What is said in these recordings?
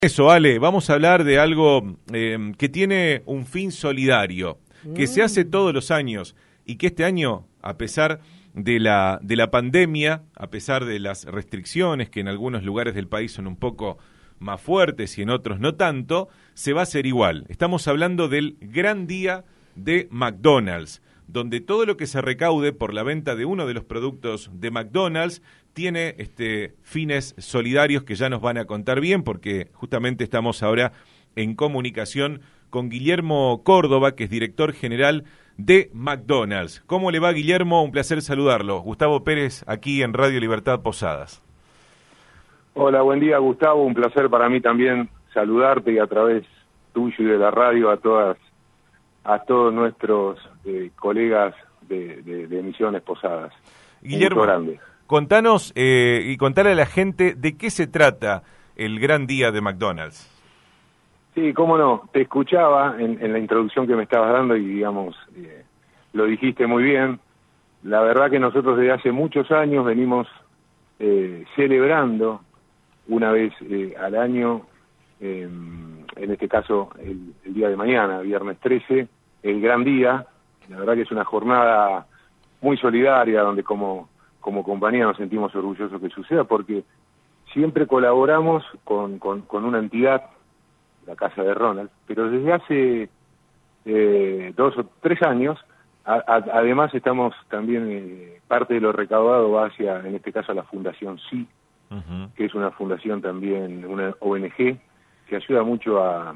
Eso, Ale, vamos a hablar de algo que tiene un fin solidario, que se hace todos los años y que este año, a pesar de la pandemia, a pesar de las restricciones que en algunos lugares del país son un poco más fuertes y en otros no tanto, se va a hacer igual. Estamos hablando del gran día de McDonald's, donde todo lo que se recaude por la venta de uno de los productos de McDonald's tiene fines solidarios que ya nos van a contar bien, porque justamente estamos ahora en comunicación con Guillermo Córdoba, que es director general de McDonald's. ¿Cómo le va, Guillermo? Un placer saludarlo. Gustavo Pérez, aquí en Radio Libertad Posadas. Hola, buen día, Gustavo. Un placer para mí también saludarte y a través tuyo y de la radio a todos nuestros colegas de emisiones Posadas. Guillermo, contanos y contale a la gente de qué se trata el gran día de McDonald's. Sí, cómo no. Te escuchaba en la introducción que me estabas dando y, digamos, lo dijiste muy bien. La verdad que nosotros desde hace muchos años venimos celebrando una vez al año, en este caso el día de mañana, viernes 13, el gran día. La verdad que es una jornada muy solidaria donde como compañía nos sentimos orgullosos que suceda porque siempre colaboramos con una entidad, la Casa de Ronald, pero desde hace 2 o 3 años, además estamos también, parte de lo recaudado va hacia, en este caso, a la Fundación Sí, que es una fundación también, una ONG, que ayuda mucho a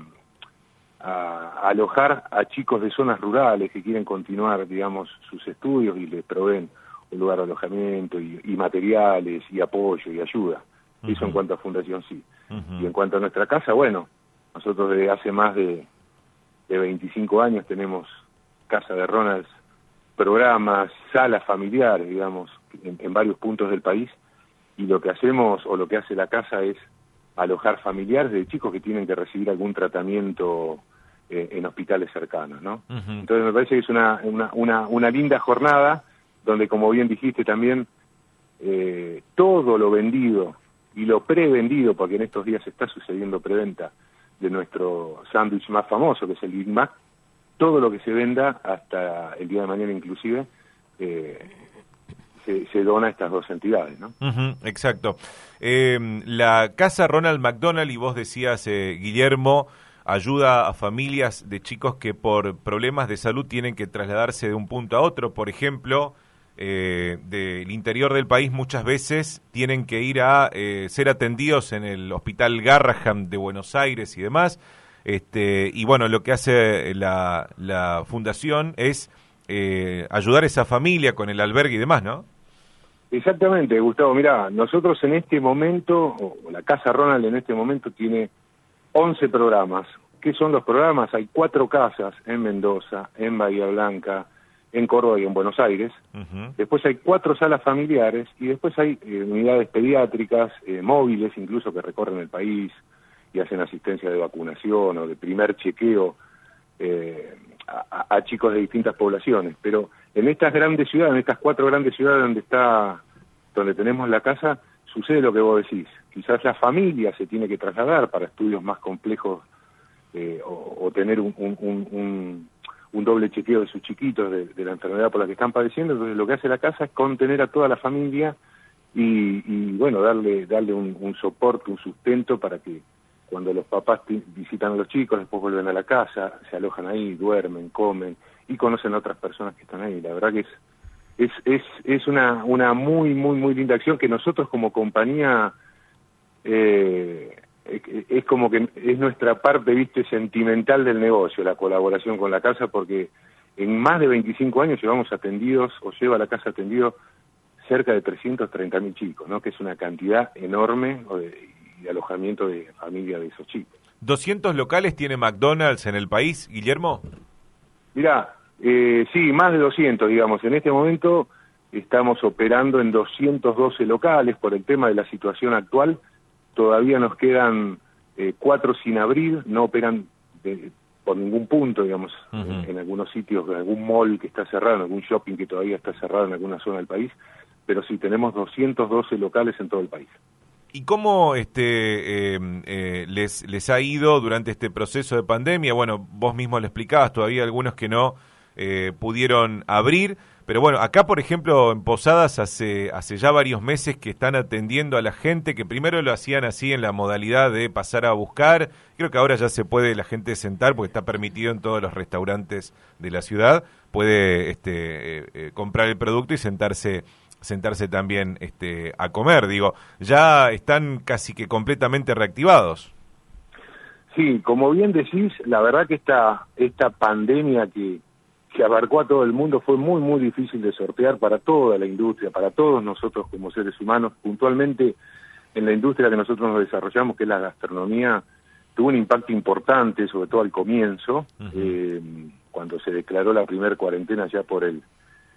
alojar a chicos de zonas rurales que quieren continuar, digamos, sus estudios y les proveen un lugar de alojamiento y materiales y apoyo y ayuda. Eso en cuanto a Fundación Sí. Y en cuanto a nuestra casa, bueno, nosotros desde hace más de 25 años tenemos Casa de Ronald, programas, salas familiares, digamos, en varios puntos del país, y lo que hacemos o lo que hace la casa es alojar familiares de chicos que tienen que recibir algún tratamiento en hospitales cercanos, ¿no? Entonces me parece que es una linda jornada donde, como bien dijiste también, todo lo vendido y lo prevendido, porque en estos días está sucediendo preventa de nuestro sándwich más famoso, que es el Big Mac, todo lo que se venda hasta el día de mañana inclusive, se dona a estas dos entidades, ¿no? Exacto. La Casa Ronald McDonald, y vos decías, Guillermo, ayuda a familias de chicos que por problemas de salud tienen que trasladarse de un punto a otro. Por ejemplo, del interior del país muchas veces tienen que ir a ser atendidos en el Hospital Garrahan de Buenos Aires y demás. Y bueno, lo que hace la fundación es ayudar a esa familia con el albergue y demás, ¿no? Exactamente, Gustavo. Mirá, nosotros en este momento, o la Casa Ronald en este momento tiene 11 programas. ¿Qué son los programas? Hay 4 casas en Mendoza, en Bahía Blanca, en Córdoba y en Buenos Aires. Después hay 4 salas familiares y después hay unidades pediátricas, móviles incluso, que recorren el país y hacen asistencia de vacunación o de primer chequeo a chicos de distintas poblaciones. Pero en estas grandes ciudades, en estas 4 grandes ciudades donde tenemos la casa, sucede lo que vos decís. Quizás la familia se tiene que trasladar para estudios más complejos o tener un doble chequeo de sus chiquitos de la enfermedad por la que están padeciendo. Entonces lo que hace la casa es contener a toda la familia y bueno, darle un soporte, un sustento para que cuando los papás visitan a los chicos, después vuelven a la casa, se alojan ahí, duermen, comen y conocen a otras personas que están ahí. La verdad que es una muy, muy, muy linda acción que nosotros como compañía es como que es nuestra parte, viste, sentimental del negocio, la colaboración con la casa, porque en más de 25 años llevamos atendidos, o lleva la casa atendido cerca de 330.000 chicos, ¿no? Que es una cantidad enorme de alojamiento de familia de esos chicos. ¿200 locales tiene McDonald's en el país, Guillermo? Mirá, sí, más de 200, digamos. En este momento estamos operando en 212 locales por el tema de la situación actual. Todavía nos quedan 4 sin abrir, no operan por ningún punto, digamos, en algunos sitios, en algún mall que está cerrado, en algún shopping que todavía está cerrado en alguna zona del país, pero sí tenemos 212 locales en todo el país. ¿Y cómo les ha ido durante este proceso de pandemia? Bueno, vos mismo lo explicabas, todavía algunos que no pudieron abrir, pero bueno, acá por ejemplo en Posadas hace ya varios meses que están atendiendo a la gente, que primero lo hacían así en la modalidad de pasar a buscar, creo que ahora ya se puede la gente sentar porque está permitido en todos los restaurantes de la ciudad, puede comprar el producto y sentarse también a comer, digo, ya están casi que completamente reactivados. Sí, como bien decís, la verdad que esta pandemia que abarcó a todo el mundo fue muy, muy difícil de sortear para toda la industria, para todos nosotros como seres humanos. Puntualmente en la industria que nosotros nos desarrollamos, que es la gastronomía, tuvo un impacto importante, sobre todo al comienzo, cuando se declaró la primera cuarentena ya por el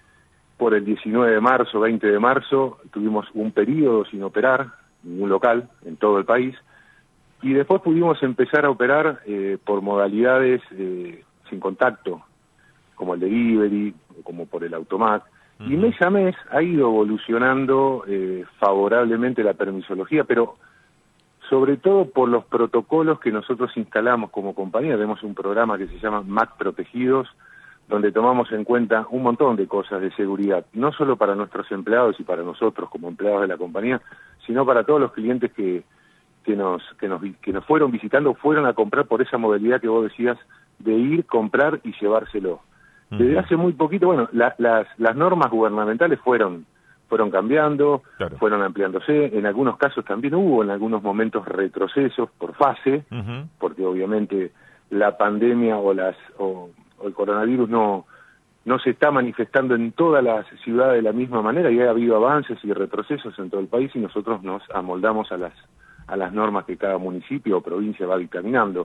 19 de marzo, 20 de marzo, tuvimos un periodo sin operar, ningún local en todo el país, y después pudimos empezar a operar por modalidades sin contacto, como el delivery, como por el automat, y mes a mes ha ido evolucionando favorablemente la permisología, pero sobre todo por los protocolos que nosotros instalamos como compañía. Tenemos un programa que se llama MAC Protegidos, donde tomamos en cuenta un montón de cosas de seguridad, no solo para nuestros empleados y para nosotros como empleados de la compañía, sino para todos los clientes que nos fueron visitando, fueron a comprar por esa modalidad que vos decías, de ir, comprar y llevárselo. Desde hace muy poquito, bueno, las normas gubernamentales fueron cambiando, claro, fueron ampliándose, en algunos casos también hubo en algunos momentos retrocesos por fase, porque obviamente la pandemia o el coronavirus no se está manifestando en todas las ciudades de la misma manera, y ha habido avances y retrocesos en todo el país, y nosotros nos amoldamos a las normas que cada municipio o provincia va dictaminando.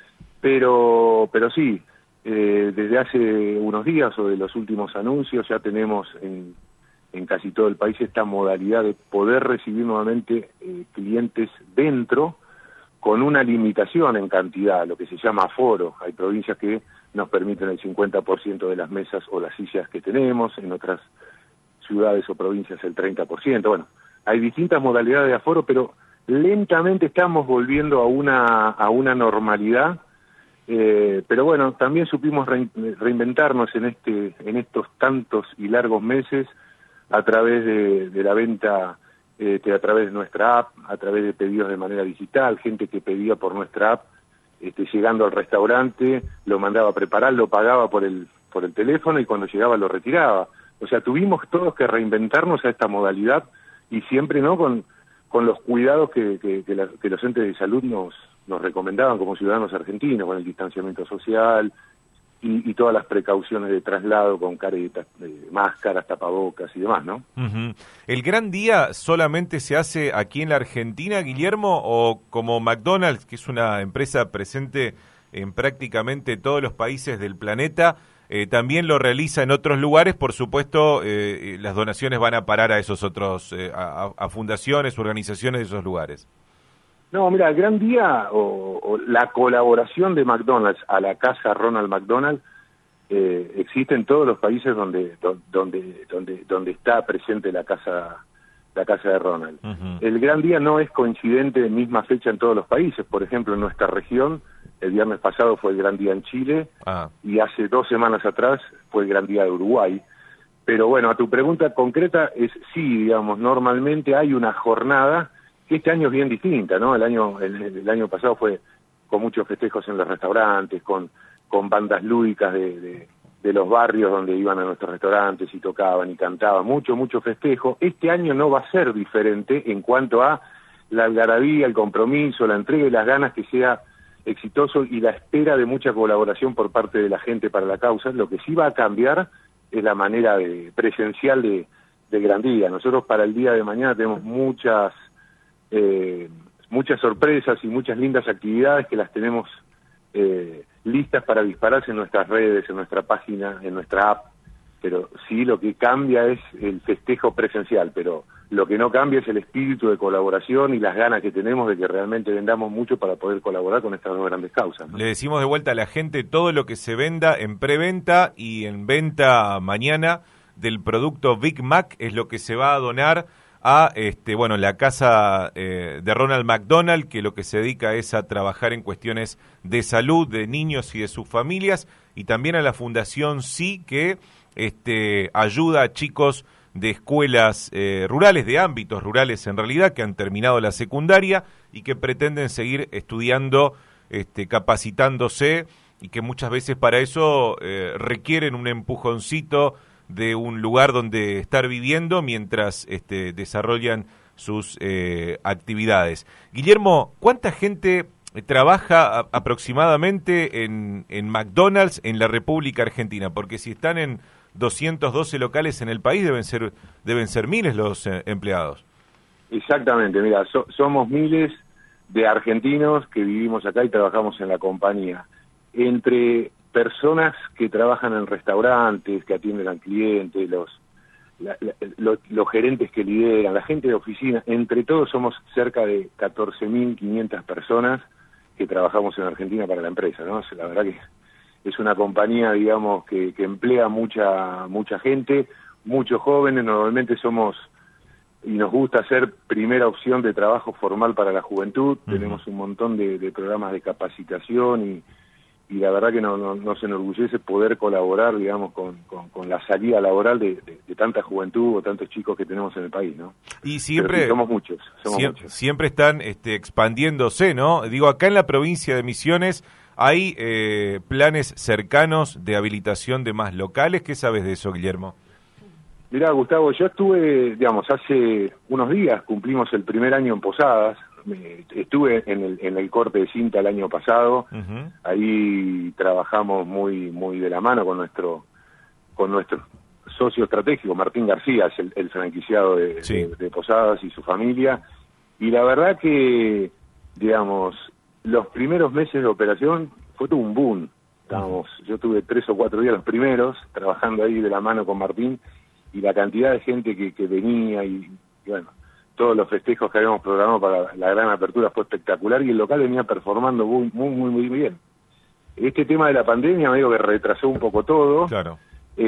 Pero sí, desde hace unos días o de los últimos anuncios ya tenemos en casi todo el país esta modalidad de poder recibir nuevamente clientes dentro, con una limitación en cantidad, lo que se llama aforo. Hay provincias que nos permiten el 50% de las mesas o las sillas que tenemos, en otras ciudades o provincias el 30%. Bueno, hay distintas modalidades de aforo, pero lentamente estamos volviendo a una normalidad, pero bueno, también supimos reinventarnos en estos tantos y largos meses a través de la venta, a través de nuestra app, a través de pedidos de manera digital, gente que pedía por nuestra app, llegando al restaurante, lo mandaba a preparar, lo pagaba por el teléfono, y cuando llegaba lo retiraba. O sea, tuvimos todos que reinventarnos a esta modalidad, y siempre no con los cuidados que los entes de salud nos recomendaban como ciudadanos argentinos, con el distanciamiento social y todas las precauciones de traslado con caretas, máscaras, tapabocas y demás, ¿no? ¿El Gran Día solamente se hace aquí en la Argentina, Guillermo, o como McDonald's, que es una empresa presente en prácticamente todos los países del planeta, también lo realiza en otros lugares? Por supuesto, las donaciones van a parar a esos otros, a fundaciones, organizaciones de esos lugares. No, mira, el Gran Día o la colaboración de McDonald's a la Casa Ronald McDonald existe en todos los países donde está presente la casa de Ronald. El Gran Día no es coincidente en misma fecha en todos los países. Por ejemplo, en nuestra región, el viernes pasado fue el Gran Día en Chile, y hace 2 semanas atrás fue el Gran Día de Uruguay. Pero bueno, a tu pregunta concreta es sí, digamos, normalmente hay una jornada que este año es bien distinta, ¿no? El año pasado fue con muchos festejos en los restaurantes, con bandas lúdicas de los barrios donde iban a nuestros restaurantes y tocaban y cantaban, mucho festejo. Este año no va a ser diferente en cuanto a la algarabía, el compromiso, la entrega y las ganas que sea exitoso, y la espera de mucha colaboración por parte de la gente para la causa. Lo que sí va a cambiar es la manera presencial de Gran Día. Nosotros para el día de mañana tenemos muchas sorpresas y muchas lindas actividades que las tenemos listas para dispararse en nuestras redes, en nuestra página, en nuestra app. Pero sí, lo que cambia es el festejo presencial, pero lo que no cambia es el espíritu de colaboración y las ganas que tenemos de que realmente vendamos mucho para poder colaborar con estas 2 grandes causas, ¿no? Le decimos de vuelta a la gente, todo lo que se venda en preventa y en venta mañana del producto Big Mac es lo que se va a donar a bueno, la casa de Ronald McDonald, que lo que se dedica es a trabajar en cuestiones de salud de niños y de sus familias, y también a la Fundación Sí, que ayuda a chicos de escuelas rurales, de ámbitos rurales en realidad, que han terminado la secundaria y que pretenden seguir estudiando, capacitándose, y que muchas veces para eso requieren un empujoncito de un lugar donde estar viviendo mientras desarrollan sus actividades. Guillermo, ¿cuánta gente trabaja aproximadamente en McDonald's en la República Argentina? Porque si están en 212 locales en el país, deben ser miles los empleados. Exactamente, mira, somos miles de argentinos que vivimos acá y trabajamos en la compañía. Entre personas que trabajan en restaurantes, que atienden al cliente, los gerentes que lideran, la gente de oficina, entre todos somos cerca de 14.500 personas que trabajamos en Argentina para la empresa, ¿no? La verdad que es una compañía, digamos, que emplea mucha gente, muchos jóvenes, normalmente somos, y nos gusta ser primera opción de trabajo formal para la juventud. Tenemos un montón de programas de capacitación y la verdad que nos enorgullece poder colaborar, digamos, con la salida laboral de tanta juventud o tantos chicos que tenemos en el país, ¿no? Y siempre sí, somos muchos. Siempre están expandiéndose, ¿no? Digo, acá en la provincia de Misiones hay planes cercanos de habilitación de más locales. ¿Qué sabes de eso, Guillermo? Mirá, Gustavo, yo estuve, digamos, hace unos días, cumplimos el primer año en Posadas. Estuve en el corte de cinta el año pasado. Ahí trabajamos muy de la mano con nuestro socio estratégico, Martín García, es el franquiciado de Posadas y su familia, y la verdad que, digamos, los primeros meses de operación fue todo un boom. Yo tuve 3 o 4 días los primeros trabajando ahí de la mano con Martín, y la cantidad de gente que venía y bueno, todos los festejos que habíamos programado para la gran apertura fue espectacular, y el local venía performando muy bien. Este tema de la pandemia me digo que retrasó un poco todo. Claro.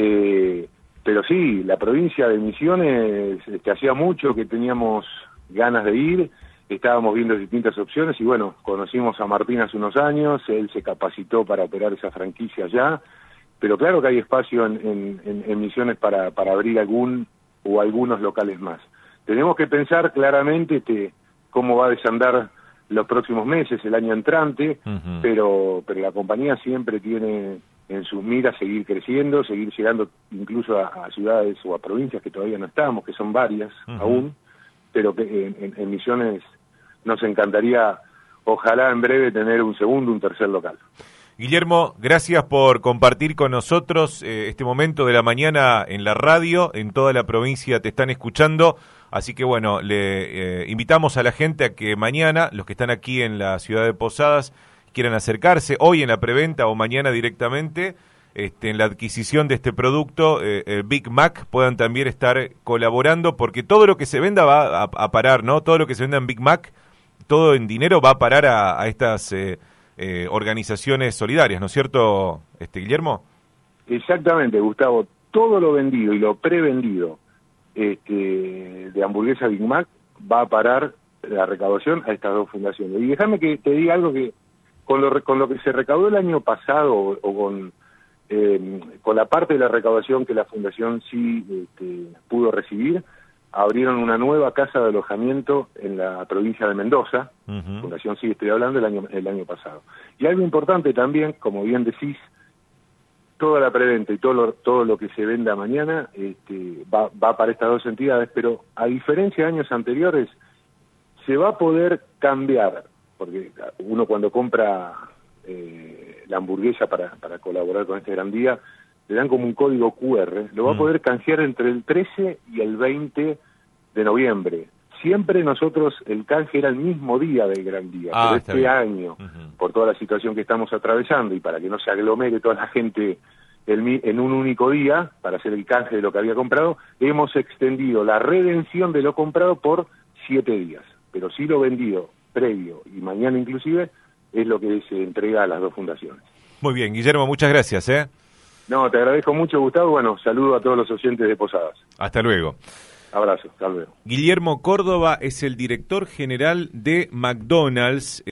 Pero sí, la provincia de Misiones hacía mucho que teníamos ganas de ir, estábamos viendo distintas opciones y bueno, conocimos a Martín hace unos años, él se capacitó para operar esa franquicia allá, pero claro que hay espacio en Misiones para abrir algún o algunos locales más. Tenemos que pensar claramente cómo va a desandar los próximos meses, el año entrante, pero la compañía siempre tiene en sus miras seguir creciendo, seguir llegando incluso a ciudades o a provincias que todavía no estamos, que son varias aún, pero que en Misiones nos encantaría, ojalá en breve, tener un segundo, un tercer local. Guillermo, gracias por compartir con nosotros este momento de la mañana en la radio. En toda la provincia te están escuchando, así que bueno, le invitamos a la gente a que mañana, los que están aquí en la ciudad de Posadas, quieran acercarse hoy en la preventa o mañana directamente en la adquisición de este producto, Big Mac, puedan también estar colaborando, porque todo lo que se venda va a parar, ¿no? Todo lo que se venda en Big Mac, todo en dinero va a parar a estas organizaciones solidarias, ¿no es cierto, Guillermo? Exactamente, Gustavo. Todo lo vendido y lo prevendido de hamburguesa Big Mac va a parar la recaudación a estas dos fundaciones. Y déjame que te diga algo que con lo que se recaudó el año pasado o con la parte de la recaudación que la fundación sí pudo recibir, abrieron una nueva casa de alojamiento en la provincia de Mendoza. Fundación Sí, estoy hablando el año pasado. Y algo importante también, como bien decís, toda la preventa y todo lo que se venda mañana va para estas dos entidades, pero a diferencia de años anteriores, se va a poder cambiar, porque uno cuando compra la hamburguesa para colaborar con este gran día, le dan como un código QR, lo va a poder canjear entre el 13 y el 20 de noviembre. Siempre nosotros, el canje era el mismo día del gran día, pero este año, por toda la situación que estamos atravesando y para que no se aglomere toda la gente en un único día, para hacer el canje de lo que había comprado, hemos extendido la redención de lo comprado por 7 días. Pero sí lo vendido previo y mañana inclusive es lo que se entrega a las dos fundaciones. Muy bien, Guillermo, muchas gracias. No, te agradezco mucho, Gustavo. Bueno, saludo a todos los oyentes de Posadas. Hasta luego. Abrazo, hasta luego. Guillermo Córdoba es el director general de McDonald's.